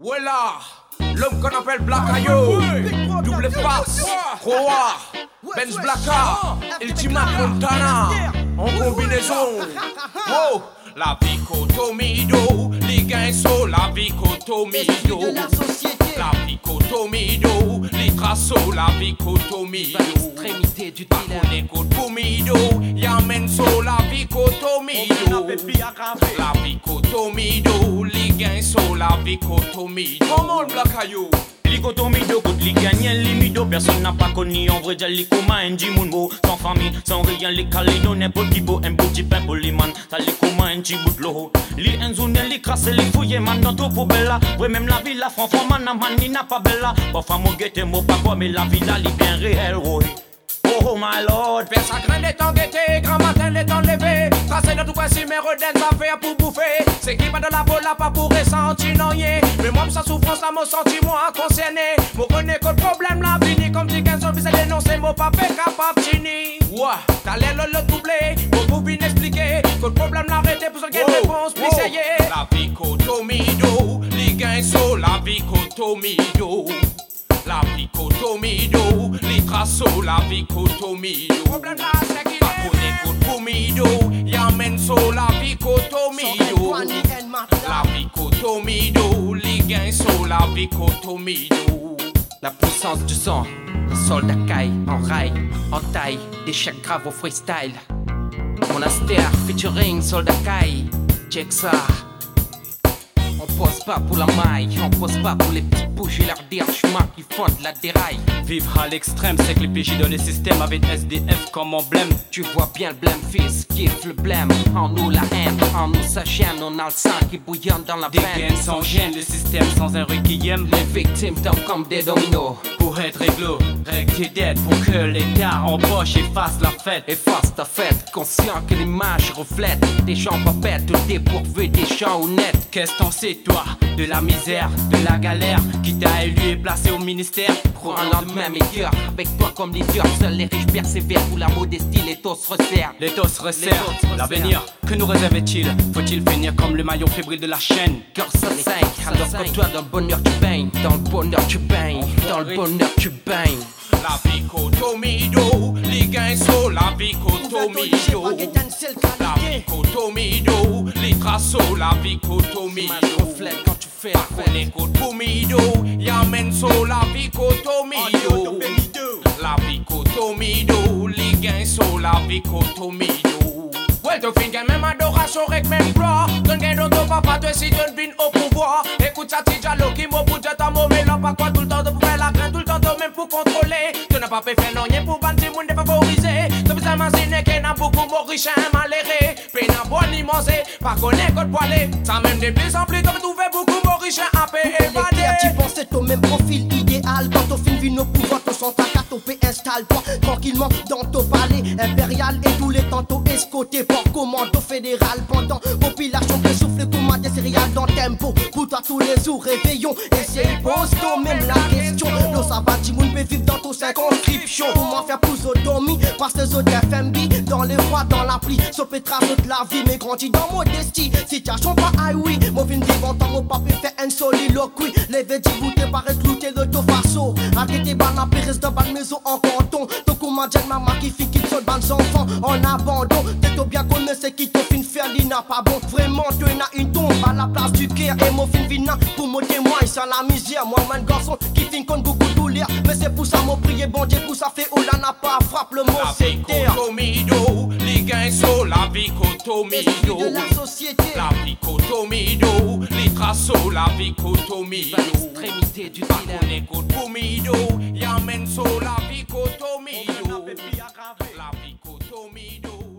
Voilà, l'homme qu'on appelle Blackayo, double face, Roa, Benz Blacka, Ultima Montana, en combinaison. Oh, la vie Cotomido, Ligue 1 so, la vie Cotomido, la vie Cotomido, les traceaux, la vie Cotomido, l'extrémité du dealer. Bakone Cotomido, Yamen so, la vie Cotomido, la vie Cotomido, Ligue 1 so, la vie Cotomido. Comment le Blackayo? Licotomido, good ligue, rien limido. Personne n'a pas connu en vrai, j'ai coma, un Jimunbo. Sans famille, sans rien, les calinos, n'importe qui beau, un petit pain pour les man. T'as les coma, un petit bout de l'eau. Les enzounes, les crasses, les fouilles, man, dans tout pour bella. Ouais, même la ville, la franchement, man, n'a pas bella. Parfois, mon guette, mon pas quoi, mais la ville, elle est bien réelle, ouais. Oh my lord, vers sa graine les temps d'été, grand matin les temps levés. Tracé dans tout coin si mes redens va faire pour bouffer. C'est qui va de la bola pas pour ressentir non yé. Mais moi sa souffrance là me senti moi concerné. Moi connais que le problème la fini comme si qu'un seul c'est dénoncer mon papa capable fini. Ouah, t'as l'air le doubler, pour bien expliquer que le problème l'arrêter pour qu'il y ait une réponse puis ça y est. La vie Cotomido, Ligue 1 so, la vie Cotomido. La vie Cotomido, les traceaux, la vie Cotomido. Problème là, c'est qu'il est Cotomido, Yamen so, la vie Cotomido. La vie Cotomido, Ligue 1 so, la vie Cotomido. La puissance du sang, un soldat caille, en rail, en taille, des chèques graves au freestyle. Monastère featuring soldat caille, check ça. On pose pas pour la maille, on pose pas pour les petits bouches et leurs chemin qui font de la déraille. vivre à l'extrême, c'est que les PJ dans le système avec SDF comme emblème. Tu vois bien le blême fils, kiffe le blême. En nous la haine, en nous sa chaîne, on a le sang qui bouillonne dans la Des veine. gaines sans gêne, le système sans un requiem. Les victimes tombent comme des dominos. Pour être réglo, règle tes dettes pour que l'État empoche et fasse la fête. Efface ta fête, conscient que l'image reflète des gens pas bêtes, tout dépourvu des gens honnêtes. Qu'est-ce t'en sais toi de la misère, de la galère qui t'a élu et placé au ministère? Pour un lendemain meilleur, avec toi comme leader, seuls les riches persévèrent où la modestie les taux se resserrent. Les taux se resserrent, l'avenir que nous réserve-t-il? Faut-il finir comme le maillon fébrile de la chaîne? Cœur ça saigne, alors que toi dans le bonheur tu baignes, dans le bonheur tu baignes, dans le bonheur tu baignes. La vie Cotomido, Ligue 1 so, la vie Cotomido. La vie Cotomido, les traceaux, la vie Cotomido. Reflète quand tu fais On écoute Cotomido, Yamen so, la vie Cotomido. La vie Cotomido, Ligue 1 so, la vie Cotomido. Ouais, tu finis même adoration avec même gloire. Donne gain dans ton papa, toi si tu viens au pouvoir. Écoute ça, ti dialogue qui m'a bouge ta mot, mais là pas quoi tout le temps de faire la graine, tout le temps de même pour contrôler. Tu n'as pas fait faire non, rien pour bannir le monde défavorisé. Tu peux imaginer qu'il y a beaucoup de riches et malheureux. Puis n'a pas ni manger, pas connaître quoi de poiler. Ça même de plus en plus, tu peux trouver beaucoup de riches à payer et évader. Tu pensais au même profil idéal. Quand ton film vient au pouvoir, ton son ta carte, installe-toi tranquillement dans ton palais impérial. Et tous les tantôt escotés par commando fédéral. Pendant population qui souffle comme des céréales dans tempo. Pour toi tous les jours réveillons. Et c'est pose-toi même la question. Nos sabati moun peut vivre dans ton circonscription. Comment faire plus autonomie? Parce que les autres FMB dans les froids, dans la pluie. Sauf trace de la vie, mais grandis dans modestie. Situation pas ah oui. Mon vin vivant dans mon papier fait un soliloquie. Les védis boutés par éclouter le taux faso. Arrêtez ban périsse dans ban maison en canton. Ton commandant maman qui fit quitte son ban enfants en abandon. T'es tout bien connu c'est qui t'ont fin faire l'ina pas bon. Vraiment tu n'as une tombe à la place du cœur. Et mon fin vina pour me témoigner sans la misère. Moi man garçon qui fin con beaucoup douleur. Mais c'est pour ça mon prier bon Dieu pour ça fait oh là n'a pas frappe le mot c'est terre. La vie Cotomido, Ligue 1 so, la vie Cotomido. De la société. La vie Cotomido, les traceaux, la vie Cotomido. L'extrémité du dealer. On écoute Cotomido, Yamen so, la vie Cotomido. La vie Cotomido.